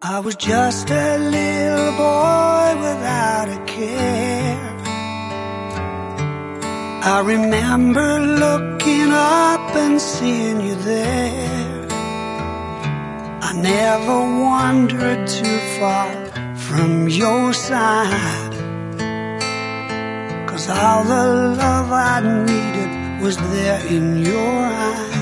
I was just a little boy without a care. I remember looking up and seeing you there. I never wandered too far from your side, 'cause all the love I needed was there in your eyes.